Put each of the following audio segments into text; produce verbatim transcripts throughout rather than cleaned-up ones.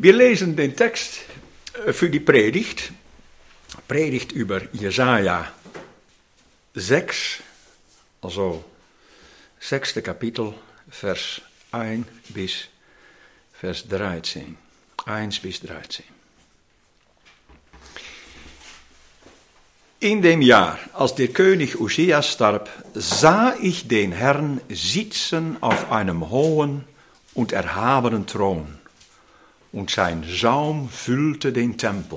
Wir lesen den Text für die Predigt, Predigt über Jesaja sechs, also sechste Kapitel, Vers eins bis Vers dreizehn. eins bis dreizehn. In dem Jahr, als der König Usia starb, sah ich den Herrn sitzen auf einem hohen und erhabenen Thron, und sein Saum füllte den Tempel.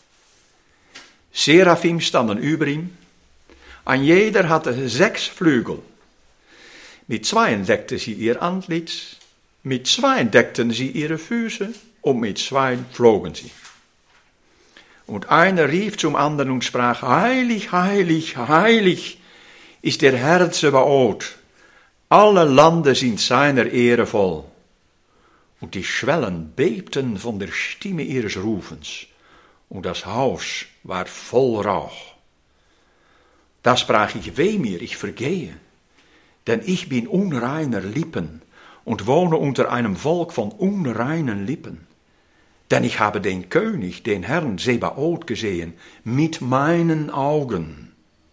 Seraphim standen über ihm, ein jeder hatte sechs Flügel. Mit zweien deckten sie ihr Antlitz, mit zweien deckten sie ihre Füße, und mit zweien flogen sie. Und einer rief zum anderen und sprach: Heilig, heilig, heilig ist der Herr Zebaoth. Alle Lande sind seiner Ehre voll. Und die Schwellen bebten von der Stimme ihres Rufens, und das Haus war voll Rauch. Da sprach ich: Weh mir, ich vergehe, denn ich bin unreiner Lippen und wohne unter einem Volk von unreinen Lippen. Denn ich habe den König, den Herrn Zebaoth gesehen, mit meinen Augen.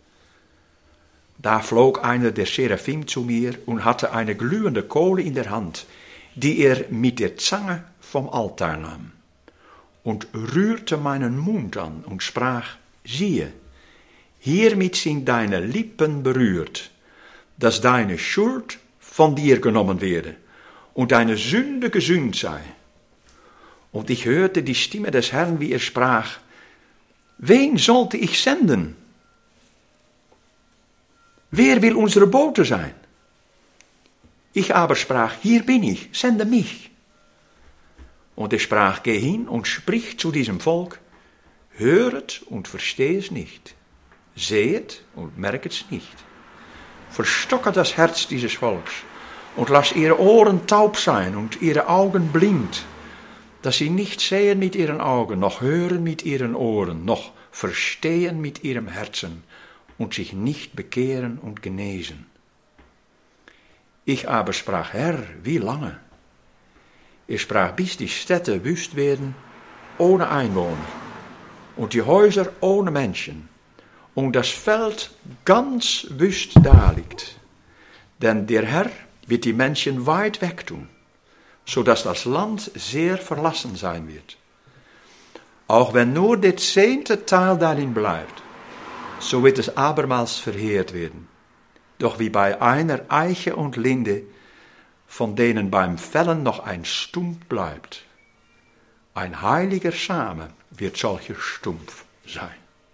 Da flog einer der Seraphim zu mir und hatte eine glühende Kohle in der Hand, die er mit der Zange vom Altar nahm, und rührte meinen Mund an und sprach: Siehe, hiermit sind deine Lippen berührt, dass deine Schuld von dir genommen werde und deine Sünde gesühnt sei. Und ich hörte die Stimme des Herrn, wie er sprach: Wen sollte ich senden? Wer will unsere Bote sein? Ich aber sprach: Hier bin ich, sende mich. Und er sprach: Geh hin und sprich zu diesem Volk: Höret und versteht es nicht, sehet und merkt es nicht. Verstocke das Herz dieses Volks und lass ihre Ohren taub sein und ihre Augen blind, dass sie nicht sehen mit ihren Augen, noch hören mit ihren Ohren, noch verstehen mit ihrem Herzen und sich nicht bekehren und genesen. Ich aber sprach: Herr, wie lange? Er sprach: Bis die Städte wüst werden, ohne Einwohner, und die Häuser ohne Menschen, und das Feld ganz wüst daliegt. Denn der Herr wird die Menschen weit wegtun, sodass das Land sehr verlassen sein wird. Auch wenn nur der zehnte Teil darin bleibt, so wird es abermals verheert werden. Doch wie bei einer Eiche und Linde, von denen beim Fällen noch ein Stumpf bleibt, ein heiliger Same wird solcher Stumpf sein.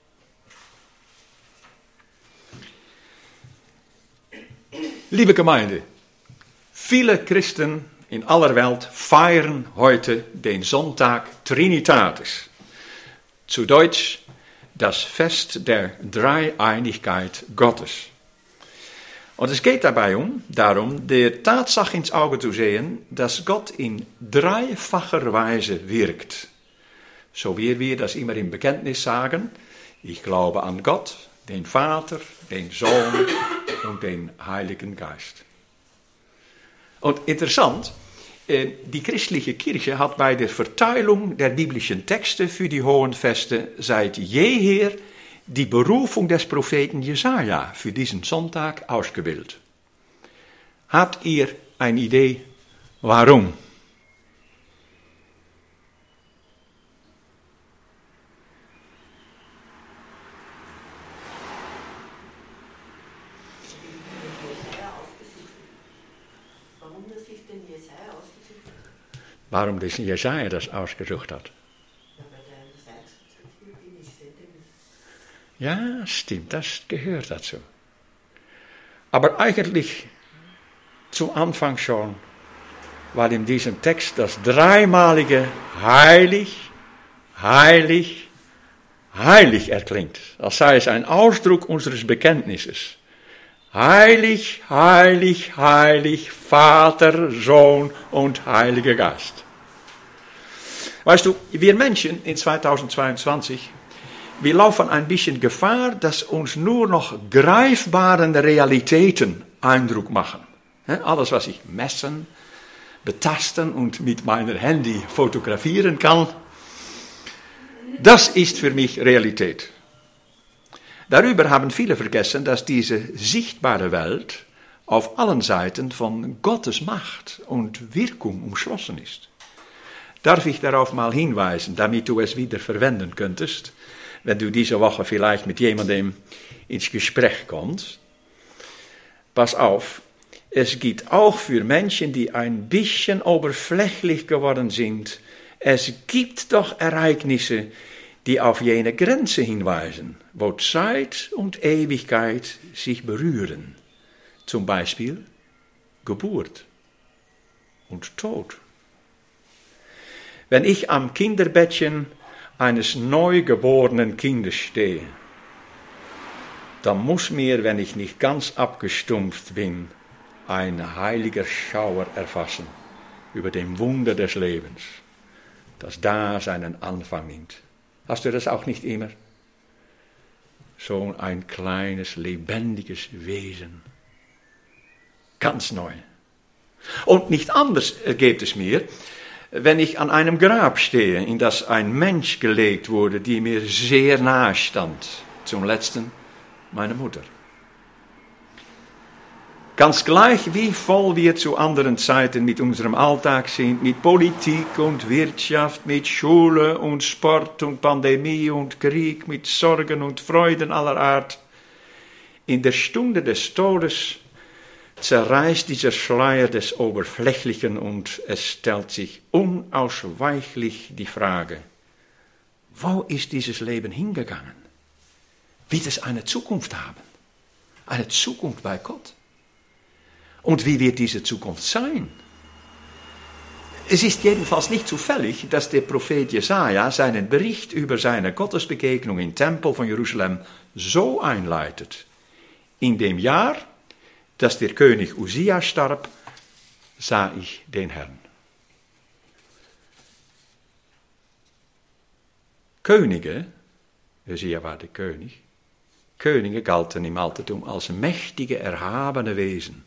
Liebe Gemeinde, viele Christen in aller Welt feiern heute den Sonntag Trinitatis. Zu Deutsch das Fest der Dreieinigkeit Gottes. Und es geht dabei um, darum, der Tatsache ins Auge zu sehen, dass Gott in dreifacher Weise wirkt. So wie wir das immer im Bekenntnis sagen: Ich glaube an Gott, den Vater, den Sohn und den Heiligen Geist. Und interessant, die christliche Kirche hat bei der Verteilung der biblischen Texte für die hohen Feste seit jeher die Berufung des Propheten Jesaja für diesen Sonntag ausgewählt. Habt ihr eine Idee, warum? Warum das Jesaja das ausgesucht hat? Ja, stimmt, das gehört dazu. Aber eigentlich zum Anfang schon, weil in diesem Text das dreimalige heilig, heilig, heilig erklingt. Als sei es ein Ausdruck unseres Bekenntnisses. Heilig, heilig, heilig, Vater, Sohn und Heiliger Geist. Weißt du, wir Menschen in zweitausendzweiundzwanzig, wir laufen ein bisschen Gefahr, dass uns nur noch greifbare Realitäten Eindruck machen. Alles, was ich messen, betasten und mit meinem Handy fotografieren kann. Das ist für mich Realität. Darüber haben viele vergessen, dass diese sichtbare Welt auf allen Seiten von Gottes Macht und Wirkung umschlossen ist. Darf ich darauf mal hinweisen, damit du es wieder verwenden könntest, wenn du diese Woche vielleicht mit jemandem ins Gespräch kommst? Pass auf, es gibt auch für Menschen, die ein bisschen oberflächlich geworden sind, es gibt doch Ereignisse, die auf jene Grenze hinweisen, wo Zeit und Ewigkeit sich berühren. Zum Beispiel Geburt und Tod. Wenn ich am Kinderbettchen eines neugeborenen Kindes stehe, dann muss mir, wenn ich nicht ganz abgestumpft bin, ein heiliger Schauer erfassen über dem Wunder des Lebens, das da seinen Anfang nimmt. Hast du das auch nicht immer? So ein kleines, lebendiges Wesen. Ganz neu. Und nicht anders geht es mir, wenn ich an einem Grab stehe, in das ein Mensch gelegt wurde, die mir sehr nahe stand. Zum letzten meine Mutter. Ganz gleich, wie voll wir zu anderen Zeiten mit unserem Alltag sind, mit Politik und Wirtschaft, mit Schule und Sport und Pandemie und Krieg, mit Sorgen und Freuden aller Art. In der Stunde des Todes zerreißt dieser Schleier des Oberflächlichen und es stellt sich unausweichlich die Frage, wo ist dieses Leben hingegangen? Wird es eine Zukunft haben? Eine Zukunft bei Gott? Und wie wird diese Zukunft sein? Es ist jedenfalls nicht zufällig, dass der Prophet Jesaja seinen Bericht über seine Gottesbegegnung im Tempel von Jerusalem so einleitet. In dem Jahr, dass der König Usia starb, sah ich den Herrn. Könige, Usia war der König, Könige galten im Altertum als mächtige, erhabene Wesen.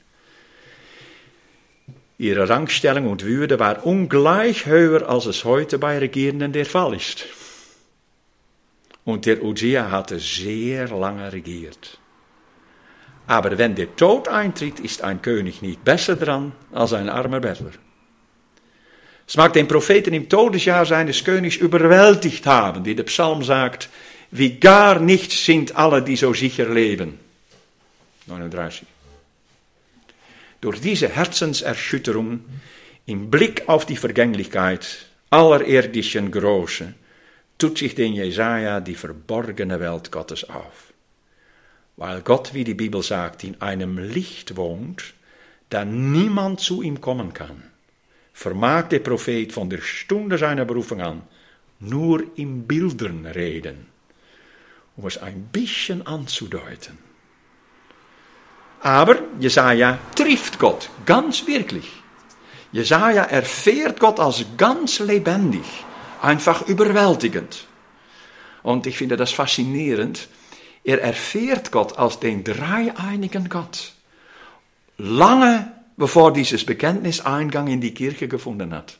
Ihre Rangstellung und Würde war ungleich höher, als es heute bei Regierenden der Fall ist. Und der Usia hatte sehr lange regiert. Aber wenn der Tod eintritt, ist ein König nicht besser dran als ein armer Bettler. Es mag den Propheten im Todesjahr seines Königs überwältigt haben, wie der Psalm sagt, wie gar nichts sind alle, die so sicher leben. neununddreißig. Durch diese Herzenserschütterung im Blick auf die Vergänglichkeit aller irdischen Große tut sich den Jesaja die verborgene Welt Gottes auf. Weil Gott, wie die Bibel sagt, in einem Licht wohnt, da niemand zu ihm kommen kann, vermag der Prophet von der Stunde seiner Berufung an nur in Bildern reden, um es ein bisschen anzudeuten. Aber Jesaja trifft Gott ganz wirklich. Jesaja erfährt Gott als ganz lebendig, einfach überwältigend. Und ich finde das faszinierend. Er erfährt Gott als den dreieinigen Gott. Lange bevor dieses Bekenntnis Eingang in die Kirche gefunden hat.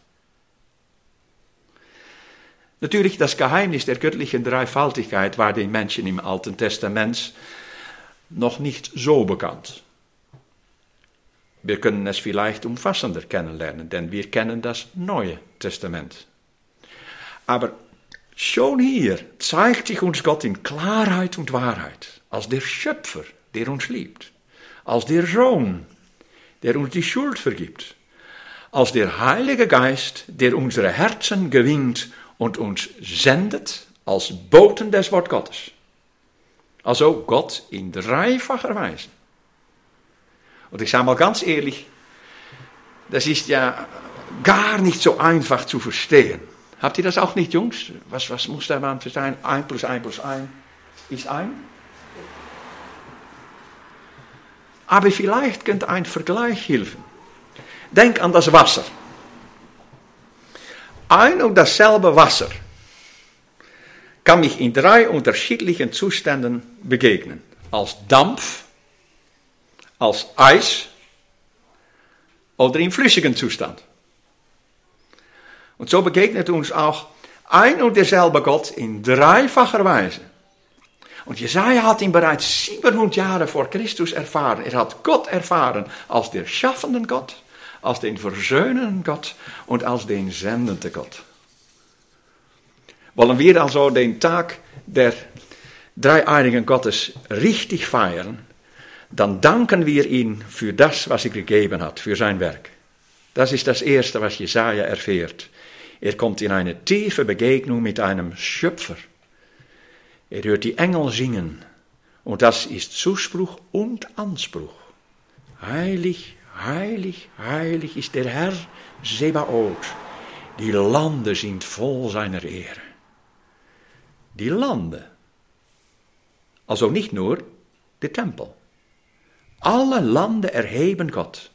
Natürlich, das Geheimnis der göttlichen Dreifaltigkeit war den Menschen im Alten Testament noch nicht so bekannt. Wir können es vielleicht umfassender kennenlernen, denn wir kennen das Neue Testament. Aber schon hier zeigt sich uns Gott in Klarheit und Wahrheit, als der Schöpfer, der uns liebt, als der Sohn, der uns die Schuld vergibt, als der Heilige Geist, der unsere Herzen gewinnt und uns sendet als Boten des Wort Gottes. Also Gott in dreifacher Weise. Und ich sage mal ganz ehrlich, das ist ja gar nicht so einfach zu verstehen. Habt ihr das auch nicht, Jungs? Was, was muss da mal sein? Ein plus ein plus ein ist ein. Aber vielleicht könnte ein Vergleich helfen. Denk an das Wasser. Ein und dasselbe Wasser kann mich in drei unterschiedlichen Zuständen begegnen. Als Dampf, als Eis oder im flüssigen Zustand. Und so begegnet uns auch ein und derselbe Gott in dreifacher Weise. Und Jesaja hat ihn bereits siebenhundert Jahre vor Christus erfahren. Er hat Gott erfahren als der schaffenden Gott, als den versöhnenden Gott und als den sendenden Gott. Wollen wir also den Tag der dreieinigen Gottes richtig feiern, dann danken wir ihm für das, was er gegeben hat, für sein Werk. Das ist das Erste, was Jesaja erfährt. Er kommt in eine tiefe Begegnung mit einem Schöpfer. Er hört die Engel singen. Und das ist Zuspruch und Anspruch. Heilig, heilig, heilig ist der Herr Sebaoth. Die Lande sind voll seiner Ehre. Die Lande. Also nicht nur der Tempel. Alle Lande erheben Gott.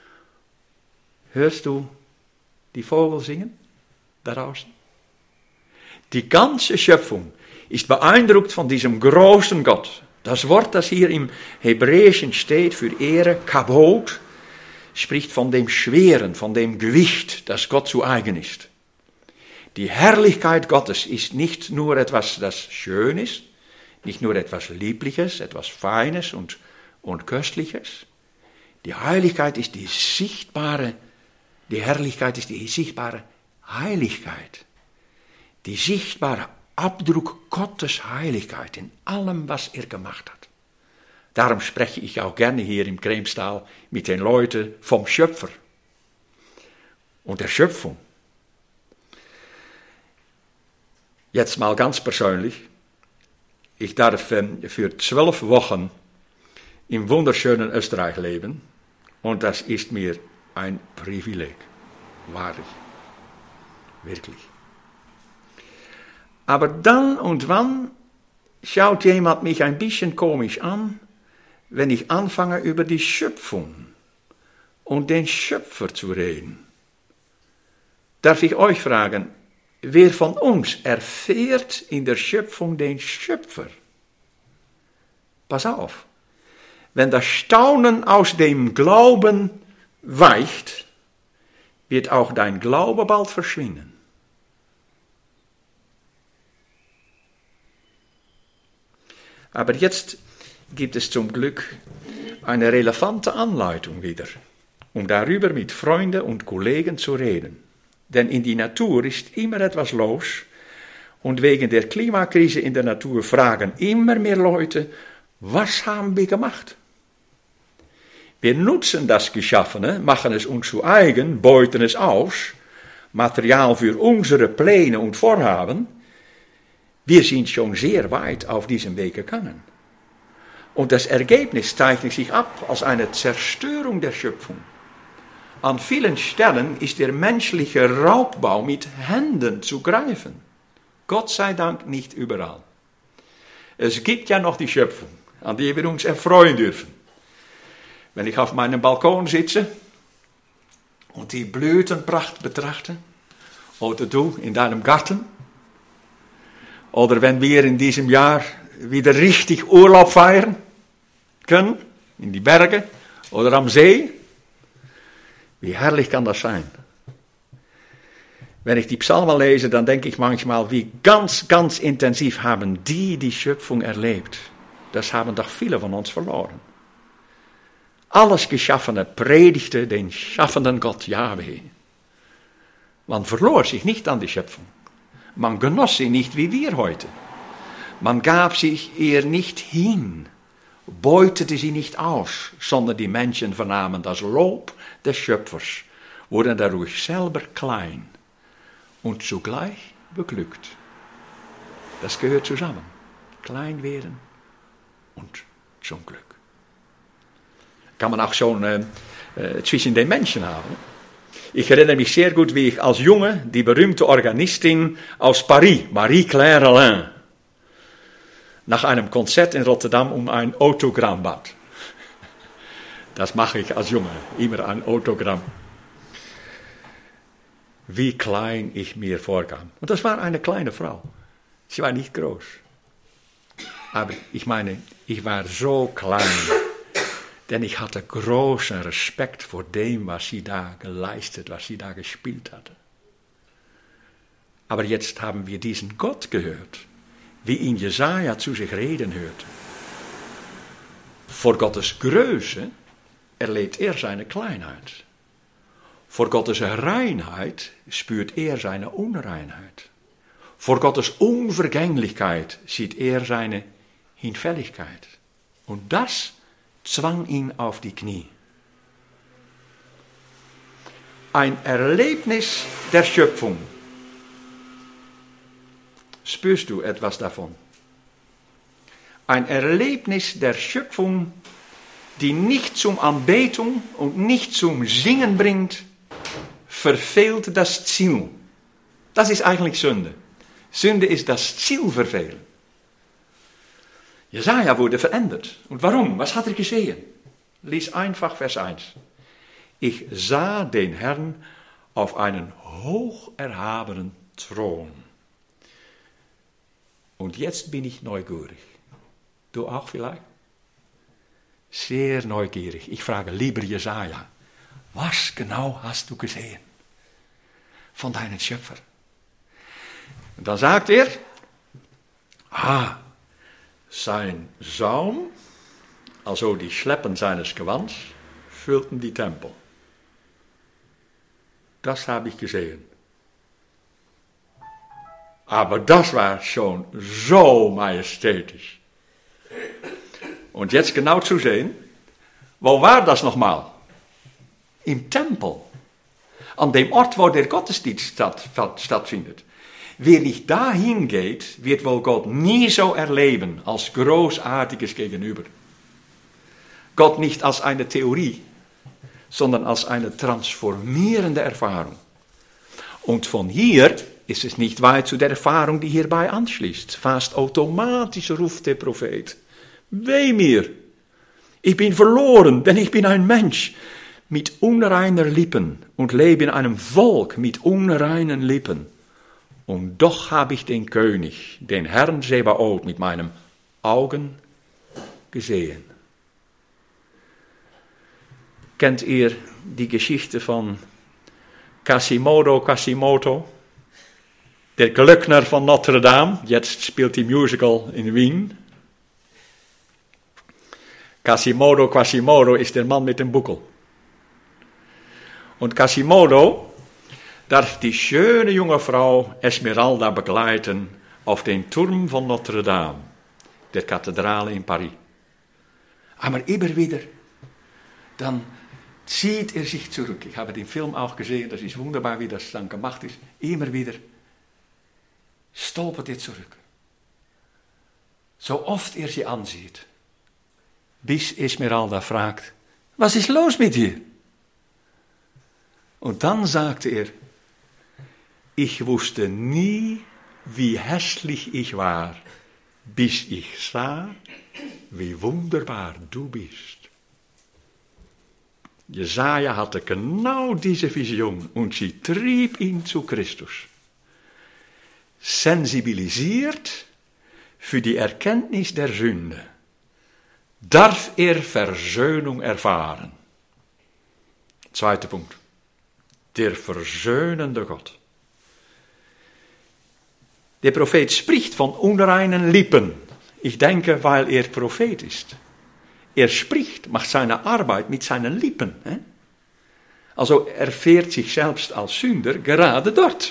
Hörst du die Vogel singen da draußen? Die ganze Schöpfung ist beeindruckt von diesem großen Gott. Das Wort, das hier im Hebräischen steht für Ehre, Kabod, spricht von dem Schweren, von dem Gewicht, das Gott zu eigen ist. Die Herrlichkeit Gottes ist nicht nur etwas, das schön ist, nicht nur etwas Liebliches, etwas Feines und, und Köstliches. Die Heiligkeit ist die sichtbare, die Herrlichkeit ist die sichtbare Heiligkeit. Die sichtbare Abdruck Gottes Heiligkeit in allem, was er gemacht hat. Darum spreche ich auch gerne hier im Kremstal mit den Leuten vom Schöpfer und der Schöpfung. Jetzt mal ganz persönlich. Ich darf für zwölf Wochen im wunderschönen Österreich leben und das ist mir ein Privileg. Wahrlich. Wirklich. Aber dann und wann schaut jemand mich ein bisschen komisch an, wenn ich anfange über die Schöpfung und den Schöpfer zu reden. Darf ich euch fragen, wer von uns erfährt in der Schöpfung den Schöpfer? Pass auf, wenn das Staunen aus dem Glauben weicht, wird auch dein Glaube bald verschwinden. Aber jetzt gibt es zum Glück eine relevante Anleitung wieder, um darüber mit Freunden und Kollegen zu reden. Denn in die Natur ist immer etwas los und wegen der Klimakrise in der Natur fragen immer mehr Leute, was haben wir gemacht? Wir nutzen das Geschaffene, machen es uns zu eigen, beuten es aus, Material für unsere Pläne und Vorhaben. Wir sind schon sehr weit auf diesem Weg gegangen. Und das Ergebnis zeichnet sich ab als eine Zerstörung der Schöpfung. An vielen Stellen ist der menschliche Raubbau mit Händen zu greifen. Gott sei Dank nicht überall. Es gibt ja noch die Schöpfung, an die wir uns erfreuen dürfen. Wenn ich auf meinem Balkon sitze und die Blütenpracht betrachte, oder du in deinem Garten, oder wenn wir in diesem Jahr wieder richtig Urlaub feiern können, in die Berge oder am See, wie herrlich kann das sein? Wenn ich die Psalmen lese, dann denke ich manchmal, wie ganz, ganz intensiv haben die die Schöpfung erlebt. Das haben doch viele von uns verloren. Alles Geschaffene predigte den schaffenden Gott Jahwe. Man verlor sich nicht an die Schöpfung. Man genoss sie nicht wie wir heute. Man gab sich ihr nicht hin, beutete sie nicht aus, sondern die Menschen vernahmen das Lob des Schöpfers, wurden dadurch selber klein und zugleich beglückt. Das gehört zusammen. Klein werden und zum Glück. Kann man auch schon äh, äh, zwischen den Menschen haben. Ich erinnere mich sehr gut, wie ich als Junge die berühmte Organistin aus Paris, Marie-Claire Alain, nach einem Konzert in Rotterdam um ein Autogramm bat. Das mache ich als Junge, immer ein Autogramm. Wie klein ich mir vorkam. Und das war eine kleine Frau. Sie war nicht groß. Aber ich meine, ich war so klein. Denn ich hatte großen Respekt vor dem, was sie da geleistet, was sie da gespielt hatte. Aber jetzt haben wir diesen Gott gehört, wie ihn Jesaja zu sich reden hörte. Vor Gottes Größe erlebt er seine Kleinheit. Vor Gottes Reinheit spürt er seine Unreinheit. Vor Gottes Unvergänglichkeit sieht er seine Hinfälligkeit. Und das zwang ihn auf die Knie. Ein Erlebnis der Schöpfung. Spürst du etwas davon? Ein Erlebnis der Schöpfung, die nicht zum Anbetung und nicht zum Singen bringt, verfehlt das Ziel. Das ist eigentlich Sünde. Sünde ist das Ziel verfehlen. Jesaja wurde verändert. Und warum? Was hat er gesehen? Lies einfach Vers eins. Ich sah den Herrn auf einen hocherhabenen Thron. Und jetzt bin ich neugierig. Du auch vielleicht? Sehr neugierig. Ich frage lieber Jesaja, was genau hast du gesehen von deinem Schöpfer? Und dann sagt er, ah, sein Saum, also die Schleppen seines Gewands, füllten die Tempel. Das habe ich gesehen. Aber das war schon so majestätisch. Und jetzt genau zu sehen, wo war das nochmal? Im Tempel. An dem Ort, wo der Gottesdienst statt, stattfindet. Wer nicht dahin geht, wird wohl Gott nie so erleben als großartiges Gegenüber. Gott nicht als eine Theorie, sondern als eine transformierende Erfahrung. Und von hier ist es nicht weit zu der Erfahrung, die hierbei anschließt. Fast automatisch ruft der Prophet, weh mir, ich bin verloren, denn ich bin ein Mensch mit unreiner Lippen und lebe in einem Volk mit unreinen Lippen. Und doch habe ich den König, den Herrn Sebaoth, mit meinen Augen gesehen. Kennt ihr die Geschichte von Quasimodo Quasimodo? Der Glöckner von Notre Dame, jetzt spielt die Musical in Wien. Quasimodo Quasimodo ist der Mann mit dem Buckel. Und Quasimodo darf die schöne junge Frau Esmeralda begleiten auf den Turm von Notre Dame, der Kathedrale in Paris. Aber immer wieder, dann zieht er sich zurück. Ich habe den Film auch gesehen, das ist wunderbar, wie das dann gemacht ist. Immer wieder stolpert er zurück. So oft er sie ansieht, bis Esmeralda fragt, was ist los mit dir? Und dann sagte er, ich wusste nie, wie hässlich ich war, bis ich sah, wie wunderbar du bist. Jesaja hatte genau diese Vision und sie trieb ihn zu Christus. Sensibilisiert für die Erkenntnis der Sünde, darf er Versöhnung erfahren. Zweiter Punkt. Der versöhnende Gott. Der Prophet spricht von unreinen Lippen. Ich denke, weil er Prophet ist. Er spricht, macht seine Arbeit mit seinen Lippen. Also er fährt sich selbst als Sünder gerade dort.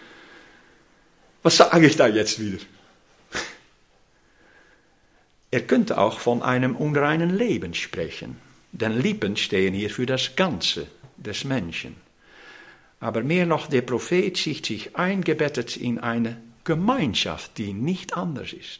Was sage ich da jetzt wieder? Er könnte auch von einem unreinen Leben sprechen. Denn Lippen stehen hier für das Ganze des Menschen. Aber mehr noch, der Prophet sieht sich eingebettet in eine Gemeinschaft, die nicht anders ist.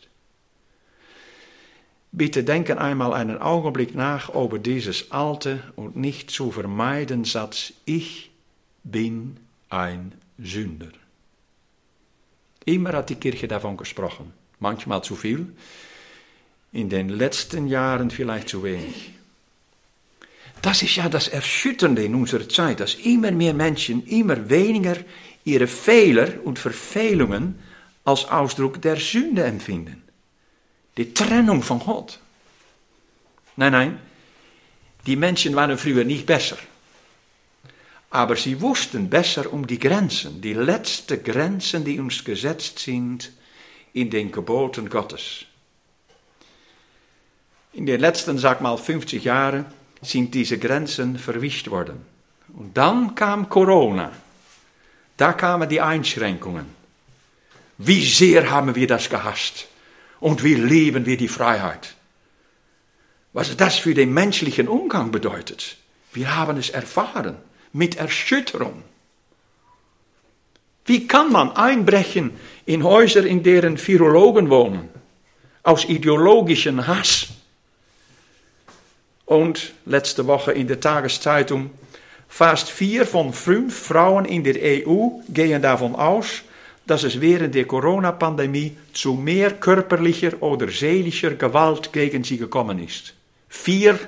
Bitte denken einmal einen Augenblick nach über dieses alte und nicht zu vermeiden Satz, ich bin ein Sünder. Immer hat die Kirche davon gesprochen, manchmal zu viel, in den letzten Jahren vielleicht zu wenig. Das ist ja das Erschütternde in unserer Zeit, dass immer mehr Menschen immer weniger ihre Fehler und Verfehlungen als Ausdruck der Sünde empfinden. Die Trennung von Gott. Nein, nein, die Menschen waren früher nicht besser. Aber sie wussten besser um die Grenzen, die letzten Grenzen, die uns gesetzt sind in den Geboten Gottes. In den letzten, sag mal, fünfzig Jahren sind diese Grenzen verwischt worden. Und dann kam Corona. Da kamen die Einschränkungen. Wie sehr haben wir das gehasst. Und wie lieben wir die Freiheit. Was das für den menschlichen Umgang bedeutet. Wir haben es erfahren. Mit Erschütterung. Wie kann man einbrechen in Häuser, in deren Virologen wohnen? Aus ideologischem Hass. Und letzte Woche in der Tageszeitung, fast vier von fünf Frauen in der E U gehen davon aus, dass es während der Corona-Pandemie zu mehr körperlicher oder seelischer Gewalt gegen sie gekommen ist. Vier,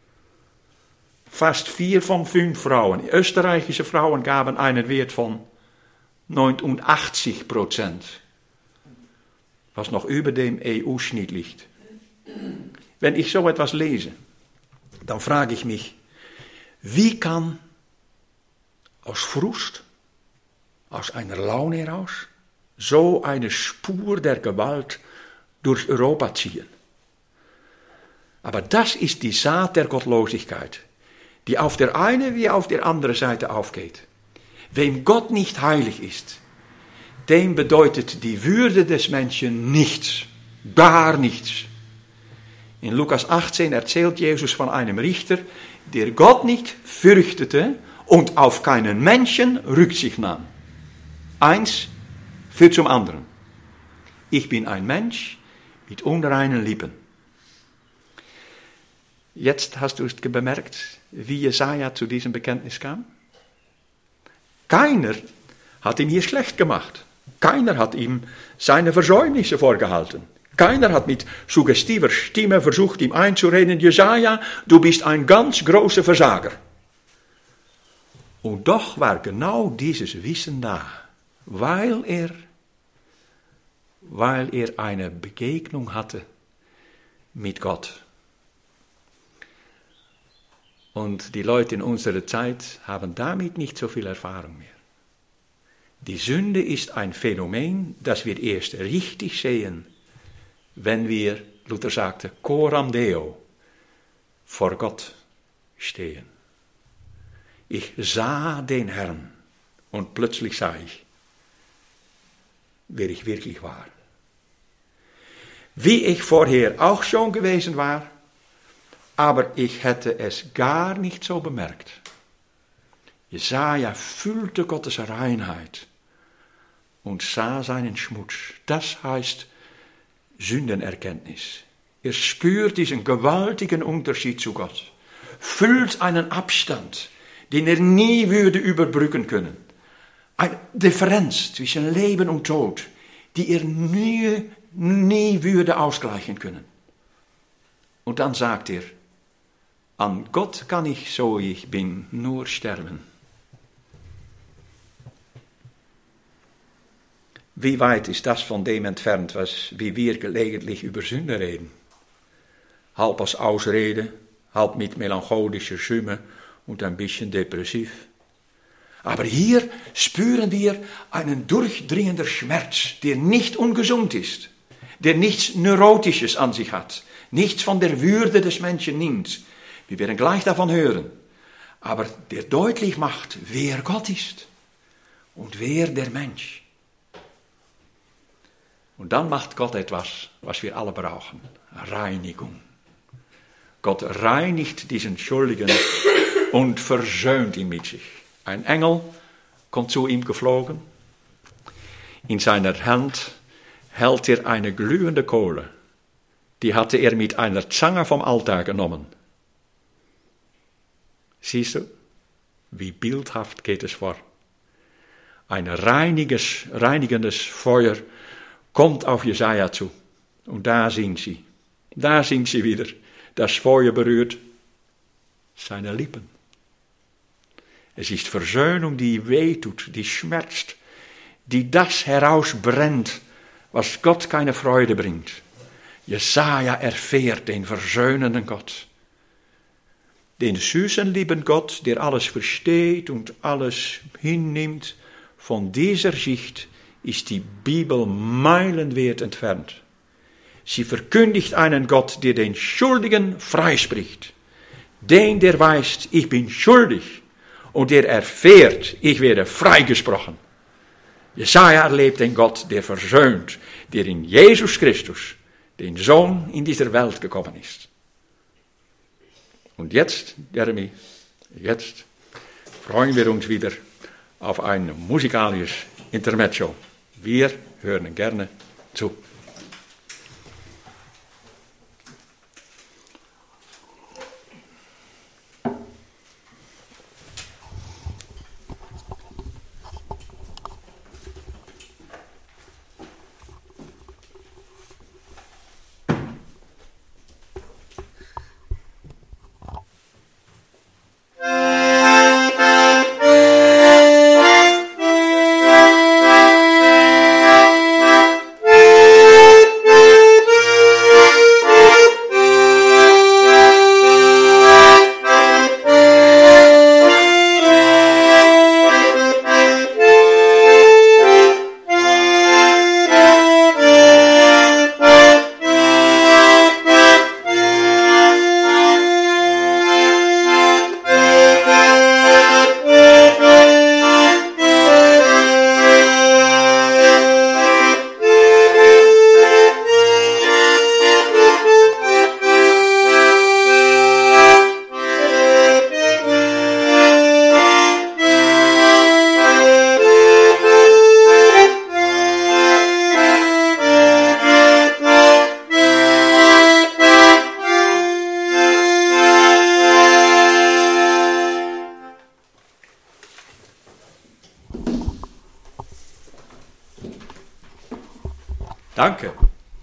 fast vier von fünf Frauen. Österreichische Frauen gaben einen Wert von neunundachtzig Prozent, was noch über dem E U-Schnitt liegt. Wenn ich so etwas lese, dann frage ich mich, wie kann aus Frust, aus einer Laune heraus, so eine Spur der Gewalt durch Europa ziehen? Aber das ist die Saat der Gottlosigkeit, die auf der einen wie auf der anderen Seite aufgeht. Wem Gott nicht heilig ist, dem bedeutet die Würde des Menschen nichts, gar nichts. In Lukas achtzehn erzählt Jesus von einem Richter, der Gott nicht fürchtete und auf keinen Menschen Rücksicht nahm. Eins führt zum anderen. Ich bin ein Mensch mit unreinen Lippen. Jetzt hast du es bemerkt, wie Jesaja zu diesem Bekenntnis kam? Keiner hat ihn hier schlecht gemacht. Keiner hat ihm seine Versäumnisse vorgehalten. Keiner hat mit suggestiver Stimme versucht, ihm einzureden, Jesaja, du bist ein ganz großer Versager. Und doch war genau dieses Wissen da, weil er, weil er eine Begegnung hatte mit Gott. Und die Leute in unserer Zeit haben damit nicht so viel Erfahrung mehr. Die Sünde ist ein Phänomen, das wir erst richtig sehen, wenn wir, Luther sagte, coram Deo, vor Gott stehen. Ich sah den Herrn und plötzlich sah ich, wer ich wirklich war. Wie ich vorher auch schon gewesen war, aber ich hätte es gar nicht so bemerkt. Jesaja fühlte Gottes Reinheit und sah seinen Schmutz. Das heißt Sündenerkenntnis. Er spürt diesen gewaltigen Unterschied zu Gott, fühlt einen Abstand, den er nie würde überbrücken können. Eine Differenz zwischen Leben und Tod, die er nie, nie würde ausgleichen können. Und dann sagt er, an Gott kann ich, so ich bin, nur sterben. Wie weit ist das von dem entfernt, was wie wir gelegentlich über Sünde reden? Halb als Ausrede, halb mit melancholischer Stimme und ein bisschen depressiv. Aber hier spüren wir einen durchdringenden Schmerz, der nicht ungesund ist, der nichts Neurotisches an sich hat, nichts von der Würde des Menschen nimmt. Wir werden gleich davon hören, aber der deutlich macht, wer Gott ist und wer der Mensch. Und dann macht Gott etwas, was wir alle brauchen, Reinigung. Gott reinigt diesen Schuldigen und versöhnt ihn mit sich. Ein Engel kommt zu ihm geflogen. In seiner Hand hält er eine glühende Kohle. Die hatte er mit einer Zange vom Altar genommen. Siehst du, wie bildhaft geht es vor. Ein reiniges, reinigendes Feuer kommt auf Jesaja zu. Und da sind sie. Da sind sie wieder. Das Feuer berührt seine Lippen. Es ist Versöhnung, die wehtut, die schmerzt, die das herausbrennt, was Gott keine Freude bringt. Jesaja erfährt den versöhnenden Gott, den süßen, lieben Gott, der alles versteht und alles hinnimmt, von dieser Sicht ist die Bibel meilenweit entfernt. Sie verkündigt einen Gott, der den Schuldigen freispricht. Den, der weiß, ich bin schuldig, und der erfährt, ich werde freigesprochen. Jesaja erlebt den Gott, der versöhnt, der in Jesus Christus, den Sohn, in dieser Welt gekommen ist. Und jetzt, Jeremy, jetzt freuen wir uns wieder auf ein musikalisches Intermezzo. Wir hören gerne zu. Danke.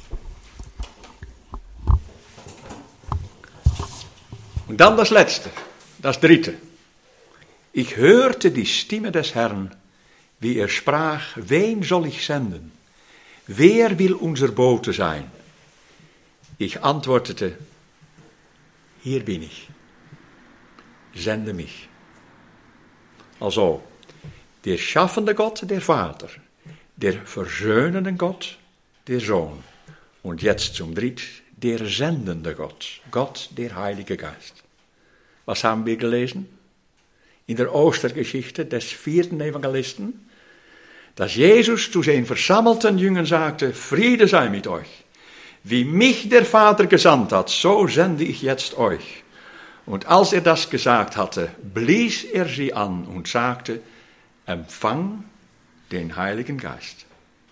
Und dann das Letzte, das Dritte. Ich hörte die Stimme des Herrn, wie er sprach, wen soll ich senden? Wer will unser Bote sein? Ich antwortete, hier bin ich, sende mich. Also, der schaffende Gott, der Vater, der versöhnende Gott, der Sohn. Und jetzt zum Dritt, der sendende Gott, Gott, der Heilige Geist. Was haben wir gelesen? In der Ostergeschichte des vierten Evangelisten, dass Jesus zu seinen versammelten Jüngern sagte, Friede sei mit euch. Wie mich der Vater gesandt hat, so sende ich jetzt euch. Und als er das gesagt hatte, blies er sie an und sagte, empfang den Heiligen Geist.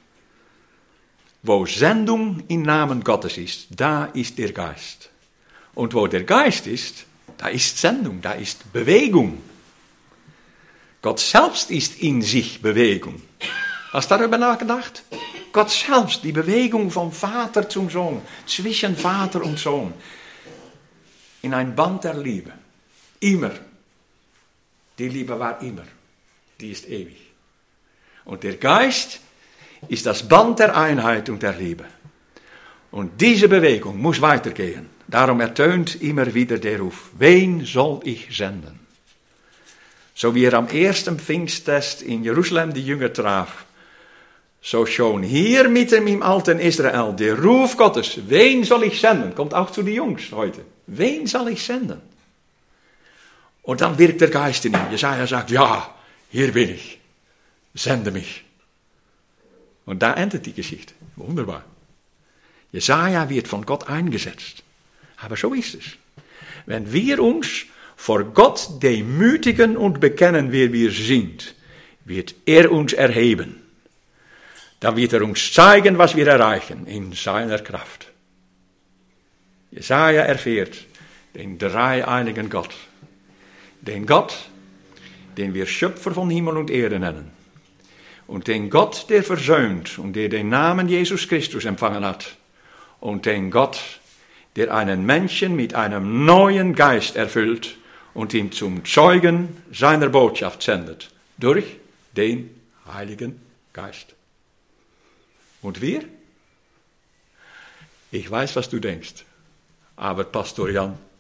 Wo Sendung im Namen Gottes ist, da ist der Geist. Und wo der Geist ist, da ist Sendung, da ist Bewegung. Gott selbst ist in sich Bewegung. Hast du darüber nachgedacht? Gott selbst, die Bewegung vom Vater zum Sohn, zwischen Vater und Sohn. In ein Band der Liebe. Immer. Die Liebe war immer. Die ist ewig. Und der Geist ist das Band der Einheit und der Liebe. Und diese Bewegung muss weitergehen. Darum ertönt immer wieder der Ruf, wen soll ich senden? So wie er am ersten Pfingsttest in Jerusalem die Jünger traf, so schon hier mitten im alten Israel der Ruf Gottes, wen soll ich senden? Kommt auch zu den Jungs heute. Wen soll ich senden? Und dann wirkt der Geist in ihm. Jesaja sagt, ja, hier bin ich. Sende mich. Und da endet die Geschichte. Wunderbar. Jesaja wird von Gott eingesetzt. Aber so ist es. Wenn wir uns vor Gott demütigen und bekennen, wer wir sind, wird er uns erheben. Dann wird er uns zeigen, was wir erreichen in seiner Kraft. Jesaja erfährt den dreieinigen Gott. Den Gott, den wir Schöpfer von Himmel und Erde nennen. Und den Gott, der versöhnt und der den Namen Jesus Christus empfangen hat. Und den Gott, der einen Menschen mit einem neuen Geist erfüllt und ihn zum Zeugen seiner Botschaft sendet. Durch den Heiligen Geist. Und wir? Ich weiß, was du denkst. Aber Pastor Jan,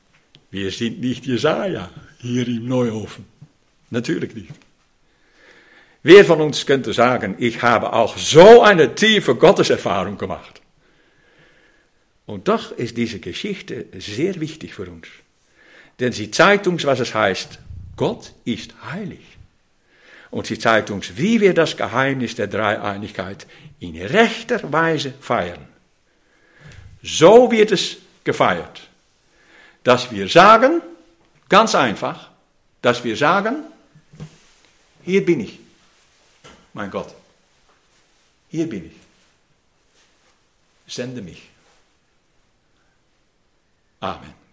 Wir sind nicht Jesaja hier im Neuhofen. Natürlich nicht. Wer von uns könnte sagen, ich habe auch so eine tiefe Gotteserfahrung gemacht? Und doch ist diese Geschichte sehr wichtig für uns. Denn sie zeigt uns, was es heißt, Gott ist heilig. Und sie zeigt uns, wie wir das Geheimnis der Dreieinigkeit in rechter Weise feiern. So wird es gefeiert, dass wir sagen, ganz einfach, dass wir sagen, hier bin ich, mein Gott, hier bin ich, sende mich. Amen.